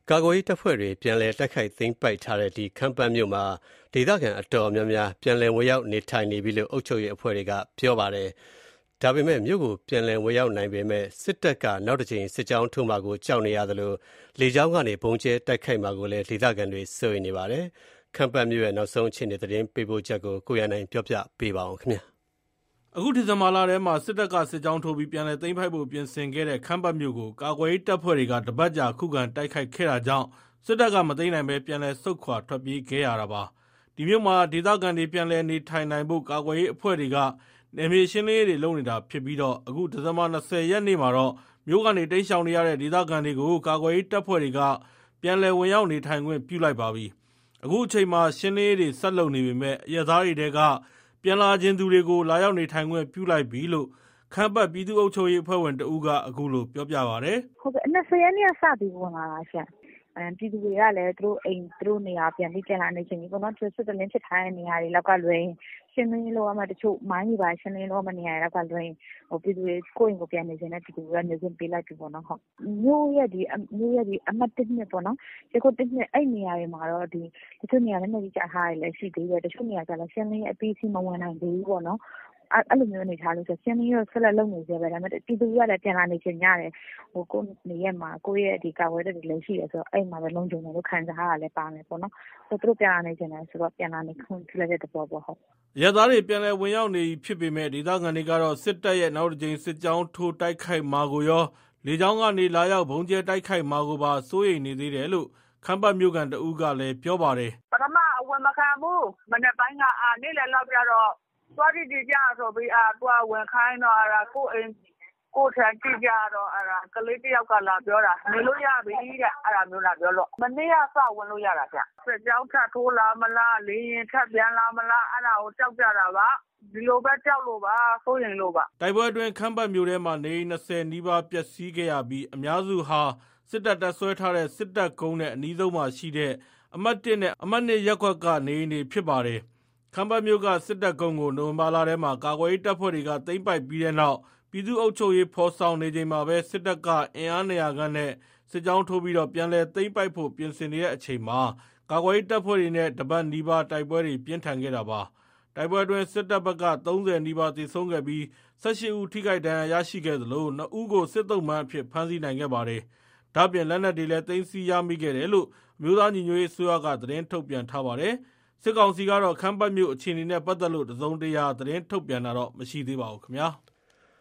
ကာကွယ်ရေးတပ်ဖွဲ့တွေပြန်လည်တိုက်ခိုက်သိမ်းပိုက်ထားတဲ့ခမ်းပတ်မြို့မှာဒေသခံအတော်များများပြန်လည်ဝင်ရောက်နေထိုင်နေပြီလို့အုပ်ချုပ်ရေးအဖွဲ့တွေကပြောပါတယ်။ဒါပေမဲ့မြို့ကိုပြန်လည်ဝင်ရောက်နိုင်ပေမဲ့စစ်တပ်ကနောက်တစ်ကြိမ်စစ်ကြောင်းထိုးမှာကိုကြောက်နေရသလိုလေကြောင်းကနေပုံကျဲတိုက်ခိုက်မှာကိုလည်းဒေသခံတွေစိုးရိမ်နေပါတယ်။ခမ်းပတ်မြို့ရဲ့နောက်ဆုံးအခြေအနေသတင်းပေးပို့ချက်ကိုကိုရန်နိုင်ပြောပြပေးပါအောင်ခင်ဗျာ။အခုဒီဇင်ဘာလထဲမှာစစ်တပ်ကစစ်ကြောင်းထိုးပြီးပြန်လည်သိမ်းပိုက်ဖို့ပြင်ဆင်ခဲ့တဲ့ခမ်းပတ်မြို့ကိုကာကွယ်ရေးတပ်ဖွဲ့တွေကတပတ်ကြာခုခံတိုက်ခိုက်ခဲ့တာကြောင့်စစ်တပ်ကမသိမ်းနိုင်ပဲပြန်လည်ဆုတ်ခွာထွက်ပြေးခဲ့ရတာပါ။ဒီမြို့မှာဒေသခံတွေပြန်လည်နေထိုင်နိုင်ဖို့ကာကွယ်ရေးအဖွဲ့တွေကနယ်မြေရှင်းလင်းရေးတွေလုပ်နေတာဖြစ်ပြီးတော့အခုဒီဇင်ဘာ20ရက်နေ့မှာတော့မြို့ကနေတိမ်းရှောင်နေရတဲ့ဒေသခံတွေကိုကာကွယ်ရေးတပ်ဖွဲ့တွေကပြန်လည်ဝင်ရောက်နေထိုင်ခွင့်ပြုလိုက်ပါပြီ။အခုအချိန်မှာရှင်းလင်းရေးတွေဆက်လုပ်နေပေမဲ့အရသားတွေတဲကပြန်လာခြင်းသူတွေကိုလာရောက်နေထိုင်ခွင့်ပြုလိုက်ပြီလို့ခမ်းပတ်ပြည်သူ့အုပ်ချုပ်ရေးအဖွဲ့ဝင်တဦးကအခုလိုပြောပြပါဗျ။ဟုတ်ကဲ့20ရက်နေ့ကစပြီးဝင်လာတာရှင့်။ပြည်သူတွေကလည်းသူတို့နေရာပြန်ပြီးပြန်လာနေချိန်ကြီးပေါ့နော်။စစ်တလင်းဖြစ်ထားတဲ့နေရာတွေလောက်ကလွယ်ရှင်းလင်းလို့ရမှတချို့မိုင်းတွေပါရှင်းလင်းလို့မနေရာလောက်ကလွယ်ပြည်သူတွေကိုယ့်အိမ်ကိုပြန်နေခြင်းနဲ့ပြည်သူတွေကနေခွင့်ပေးလိုက်ပြီပေါ့နော်ဟုတ်မြို့ရဲ့အမှတ်1နှစ်ပေါ့နော်ဒီခု1နှစ်အဲ့နေရာတွေမှာတော့တချို့နေရာလည်းနေကြထားတယ်လည်းရှိသေးတယ်တချို့နေရာကျလည်းရှင်းလင်းအပြီးစီမဝင်နိုင်သေးဘူးပေါ့နော်အဲ့လိုမျိုးအနေထားလို့ဆိုရှင်းလင်းရဆက်လက်လုပ်နေကြပဲဒါပေမဲ့ပြည်သူတွေကလည်းပြန်လာနေချင်ကြတယ်ကိုနေရက်မှာကိုယ့်ရဲ့ကာဝယ်တဲ့တွေလည်းရှိတယ်ဆိုတော့အဲ့မှာပဲလုံခြုံတယ်လို့ခံစားရတာလည်းပါမယ်ပေါ့နော်ဆိုတော့သူတို့ပြန်လာနေချင်တယ်ဆိုတော့ပြန်လာနေခွင့်ပြုလိုက်တဲ့သဘောပေါ့ဟုတ်ရသားတွေပြန်လည်ဝင်ရောက်နေဖြစ်ပေမဲ့ဒေသခံတွေကတော့စစ်တပ်ရဲ့နောက်တစ်ကြိမ်စစ်ကြောင်းထိုးတိုက်ခိုက်မှာကိုရောလေကြောင်းကနေလာရောက်ဘုံကျဲတိုက်ခိုက်မှာကိုပါစိုးရိမ်နေသေးတယ်လို့ခမ်းပတ်မြို့ကန်တဦးကလည်းပြောပါတယ်ပထမအဝင်မခံဘူးမနေ့ပိုင်းကနေ့လယ်လောက်ကြတော့သွားကြည့်ကြဆိုပြီးသွားဝင်ခိုင်းတော့ကိုအိမ်ကိုထန်ကြည့်ကြတော့ကလေးတယောက်ကလာပြောတာနေလို့ရပြီတဲ့မျိုးလာပြောလို့မနေ့ကစဝင်လို့ရတာဗျစစ်ကြောင်းထထိုးလာမလားလေရင်ထပြန်လာမလားကိုကြောက်ကြတာပါဒီလိုပဲကြောက်လို့ပါစိုးရင်လို့ပါတိုက်ပွဲအတွင်းခမ်းပတ်မြို့ထဲမှာနေ20နီးပါးပျက်စီးခဲ့ရပြီးအများစုဟာစစ်တပ်တပ်ဆွဲထားတဲ့စစ်တပ်ကုန်းနဲ့အနီးဆုံးမှာရှိတဲ့အမှတ်1နဲ့အမှတ်2ရပ်ကွက်ကနေဖြစ်ပါတယ်ခမ်းပတ်မြို့ကစစ်တပ်ကုန်းကိုနိုဝင်ဘာလထဲမှာကာကွယ်ရေးတပ်ဖွဲ့တွေကသိမ်းပိုက်ပြီးတဲ့နောက်ပြည်သူ့အုပ်ချုပ်ရေးဖော်ဆောင်နေချိန်မှာပဲစစ်တပ်ကအင်အား200ခန့်နဲ့စစ်ကြောင်းထိုးပြီးတော့ပြန်လည်သိမ်းပိုက်ဖို့ပြင်ဆင်နေတဲ့အချိန်မှာကာကွယ်ရေးတပ်ဖွဲ့တွေနဲ့တပတ်နီးပါးတိုက်ပွဲတွေပြင်းထန်ခဲ့တာပါတိုက်ပွဲအတွင်းစစ်တပ်ဘက်က30နီးပါးသေဆုံးခဲ့ပြီး18ဦးထိခိုက်ဒဏ်ရာရရှိခဲ့သလို2ဦးကိုစစ်သုံးမှန်းအဖြစ်ဖမ်းဆီးနိုင်ခဲ့ပါတယ်ဒါ့ပြင်လက်နက်တွေလည်းသိမ်းဆည်းရမိခဲ့တယ်လို့အမျိုးသားညီညွတ်ရေးအစိုးရကသတင်းထုတ်ပြန်ထားပါတယ်စစ်ကောင်စီကတော့ခမ်းပတ်မြို့အခြေအနေနဲ့ပတ်သက်လို့တစုံတရာသတင်းထုတ်ပြန်တာတော့မရှိသေးပါဘူးခင်ဗျာ။